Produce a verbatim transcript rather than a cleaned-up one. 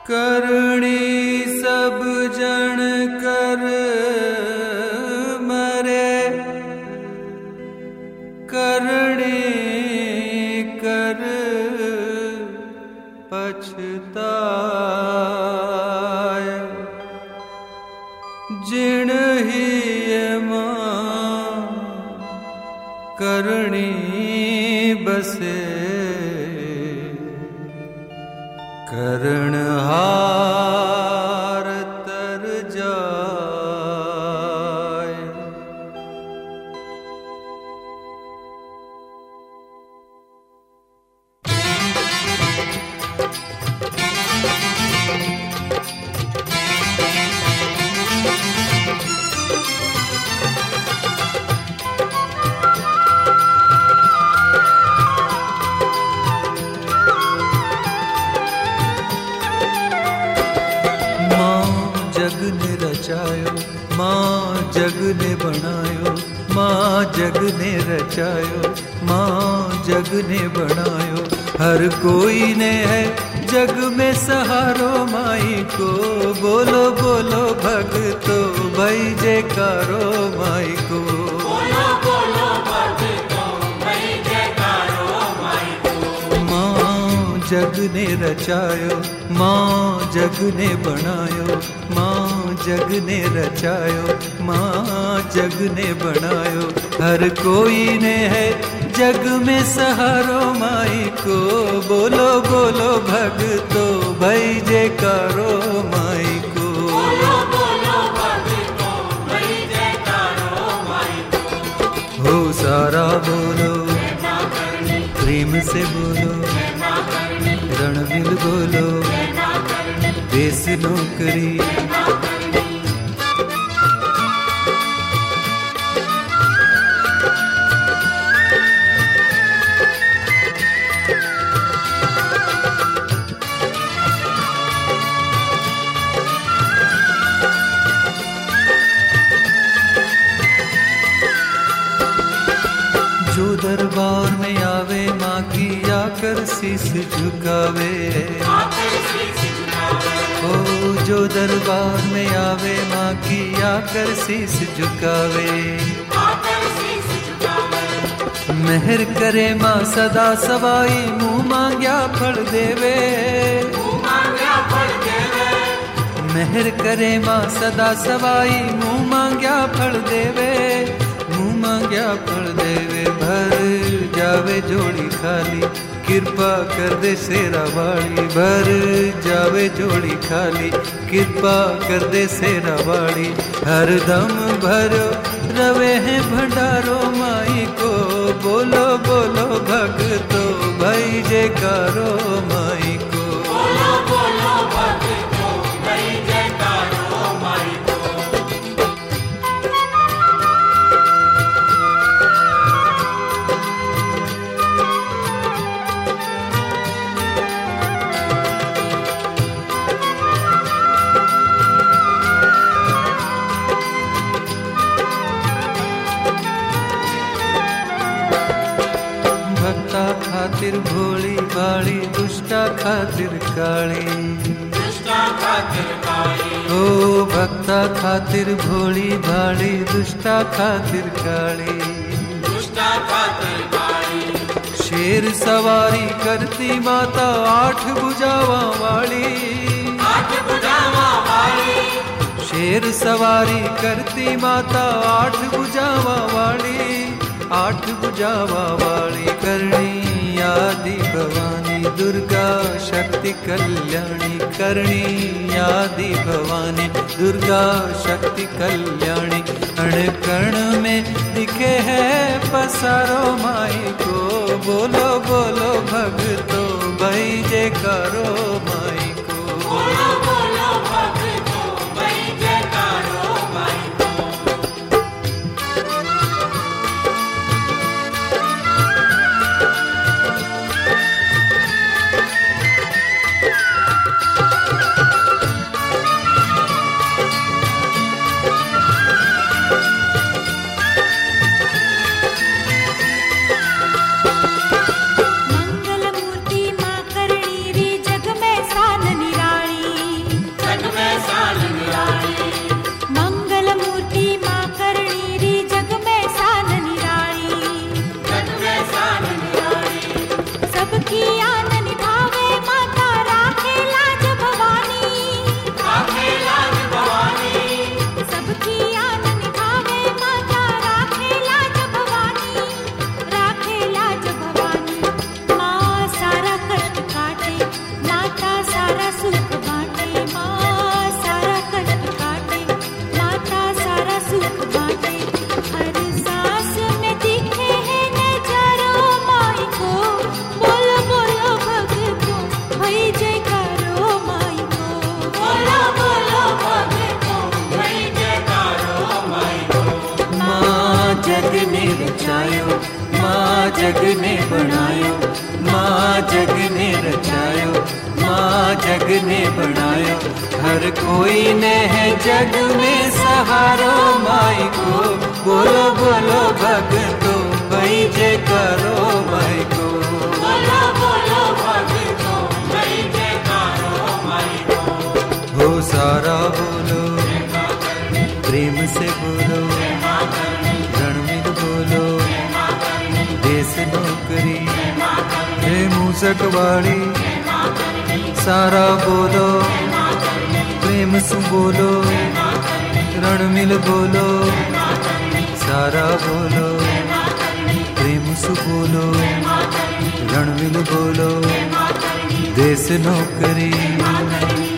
करणी सब जन कर मरे, करणी कर पछताय। जिण ही मां करणी बसे, करणहार तर जाय। जग ने रचायो, माँ जग ने बनायो, माँ जग ने रचायो, माँ जग ने बनायो। हर कोई ने है जग में सहारो माई को, बोलो बोलो भक्तो भाई जयकारो माई को। बोलो बोलो भक्तो भाई जयकारो माई को। माँ जग ने रचायो, माँ जग ने बनायो, माँ जग ने रचायो, माँ जग ने बनायो। हर कोई ने है जग में सहारो माई को, बोलो बोलो भक्तो भाई जयकारो माई को। बोलो बोलो भक्तो भाई जयकारो माई को। हो सारा बोलो प्रेम से बोलो, रणबिल बोलो देश नौकरी। जो दरबार में आवे माँ की आकर शीश झुकावे, ओ जो दरबार में आवे माँ की आकर शीश झुकावे। मेहर करे माँ सदा सवाई, मुँह मांग्या फल देवे। मेहर करे माँ सदा सवाई, मुँह मांग्या फल देवे, मुँह मांग्या फल देवे। भर जावे जोड़ी खाली, कृपा कर दे शेरा वाली। भर जावे जोड़ी खाली, कृपा कर दे शेरा वाली। हर दम भरो रवे हैं भंडारो माई को, बोलो बोलो भक्तो भाई जयकारो माई को। बोलो बोलो भक्तो भाई जयकारो माई को। भक्ता खातिर भोली भाली, दुष्टा खातिर काली। दुष्टा खातिर काली, ओ भक्ता खातिर भोली भाली, दुष्टा खातिर काली। दुष्टा खातिर काली। शेर सवारी करती माता आठ भुजावा वाली, आठ भुजावा वाली। शेर सवारी करती माता आठ भुजावा वाली, आठ भुजावा वाली। करणी आदि भवानी दुर्गा शक्ति कल्याणी, करणी आदि भवानी दुर्गा शक्ति कल्याणी। कण कण में दिखे है पसारो माई को, बोलो बोलो भक्तो भाई जयकारो माई को। बोलो बोलो भक्तो भाई जयकारो माई को। मंगल मूर्ति माँ करणी रे जग में ने बनायो, हर कोई ने है जग में सहारो माई को। बोलो बोलो भक्तो भाई जयकारो माई को। बोलो बोलो भक्तो भाई जयकारो माई को। हो सारा बोलो प्रेम से बोलो, रणवीर बोलो देश नौकरी, हे मूसक वाली सारा बोलो प्रेम से बोलो, रणमिल बोलो सारा बोलो प्रेम से बोलो, रणमिल बोलो देश नौकरी।